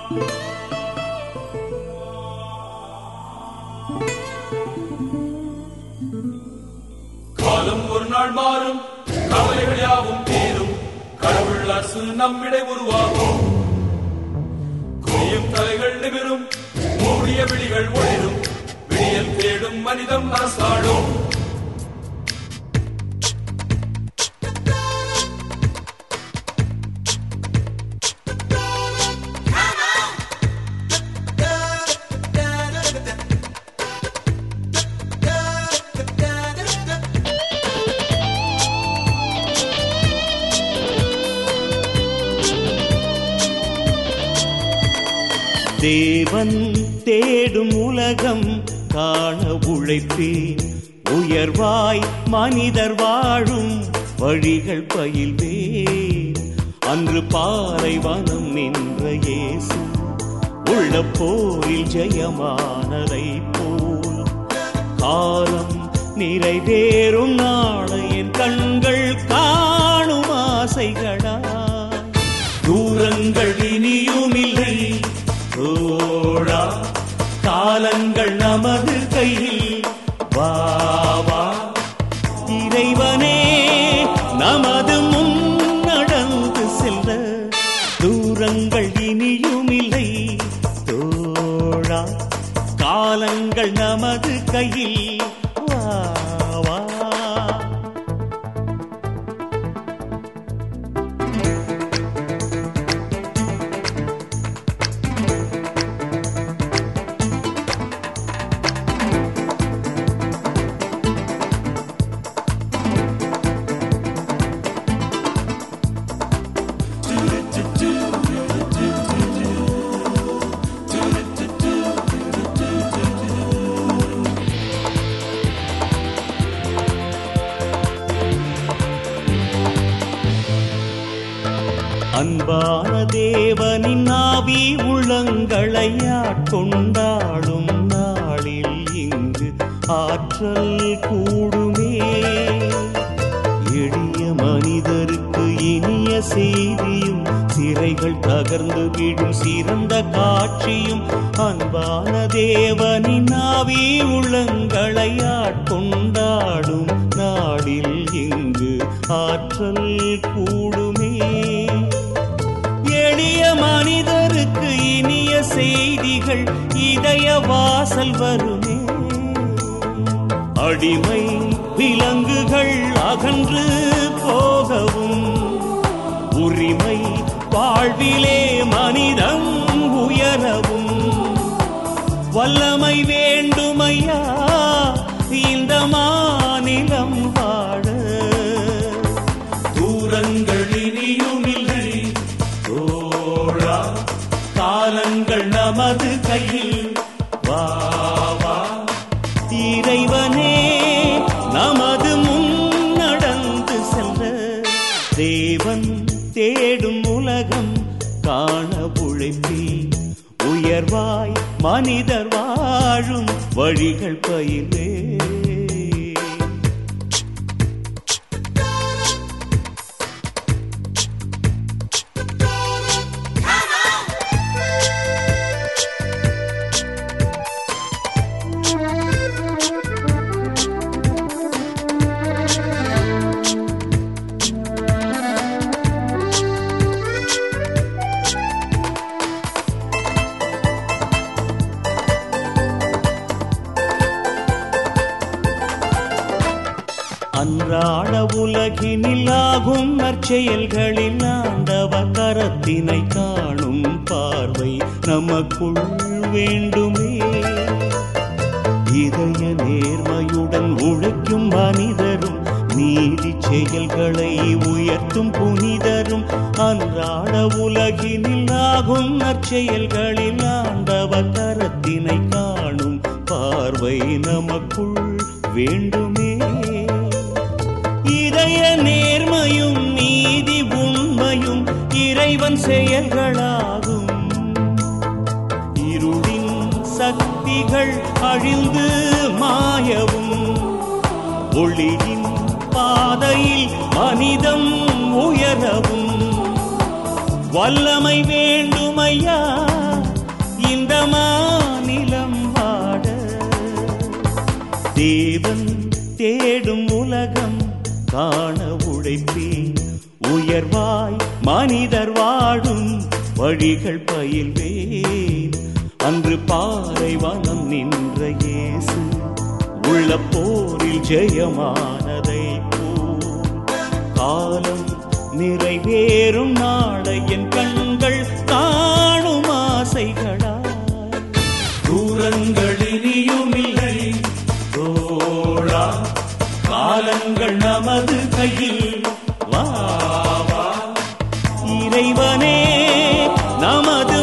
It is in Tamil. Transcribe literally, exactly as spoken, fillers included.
காலம் ஒரு நாள் மாறும், கவலைகள் யாவும் தீரும், கடவுள் அரசு நம்மிடை உருவாகும். குனியும் தலைகள் நிமிரும், மூடிய விழிகள் ஒளிரும், விடியல் தேடும் மனிதம் அரசாடும். தேவன் தேடும் உலகம் காண உழைப்பேன், உயர்வாய் மனிதர் வாழும் வழிகள் பயில்வேன். அன்று பாலைவனம் நின்ற இயேசு உள்ள போரில் ஜெயமானதை போல் காலம் நிறைவேறும் நாளை என் கண்கள் காணும் ஆசைகளா. தூரங்கள் இனியும் இல்லை தோழா, காலங்கள் நமது கையில். வா வா இறைவனே நமது முன் நடந்து செல்ல. தூரங்கள் இனியும் இல்லை தோழா, காலங்கள் நமது கையில். வா வா அன்பான தேவனின் ஆவி உள்ளங்களை ஆட்கொண்டாடும் நாளில் இங்கு ஆற்றல் கூடுமே. எளிய மனிதருக்கு இனிய செய்தியும், சிறைகள் தகர்ந்து விடும் சிறந்த காட்சியும். அன்பான தேவனின் ஆவி உள்ளங்களை ஆட்கொண்டாடும் நாளில் இங்கு ஆற்றல் கூடுமே. எளிய மனிதருக்கு இனிய செய்திகள் இதய வாசல் வருமே. அடிமை விலங்குகள் அகன்று போகவும், உரிமை வாழ்விலே மனிதம் உயரவும் வல்லமை வேண்டுமையா இந்த மாநிலம் வாழ. தூரங்கள் இனியும் இல்லை தோழா, காலங்கள் நமது கையில். வா வா இறைவனே நமது முன் நடந்து செல்ல. தேவன் தேடும் உலகம் காண உழைப்பேன், உயர்வாய் மனிதர் வாழும் வழிகள் பயிலே. அன்றாட உலகினில் ஆகும் நற்செயல்களில் ஆண்டவர் கரத்தினை காணும் பார்வை நமக்குள் வேண்டுமே. இதய நேர்மையுடன் உழைக்கும் மனிதரும், நீதி செயல்களை உயர்த்தும் புனிதரும். அன்றாட உலகினில் ஆகும் நற்செயல்களில் ஆண்டவர் கரத்தினை காணும் பார்வை நமக்குள் வேண்டுமே. இதய நேர்மையும் நீதி உண்மையும் இறைவன் செயல்களாகும். இருளின் சக்திகள் அழிந்து மாயவும், ஒளியின் பாதையில் மனிதம் உயரவும் வல்லமை வேண்டுமையா இந்த மாநிலம் வாட. தேவன் தேடும் உலகம் காண உழைப்பேன், உயர்வாய் மனிதர் வாடும் வழிகள் பயில்வேன். அன்று பாலைவனம் நின்ற இயேசு உள்ள போரில் ஜெயமானதை போல் காலம் நிறைவேறும் நாளை என் கண்கள் காணும் ஆசைகளா. தூரங்கள் இனியும் இல்லை தோழா, காலங்கள் நமது கையில். வா வா இறைவனே நமது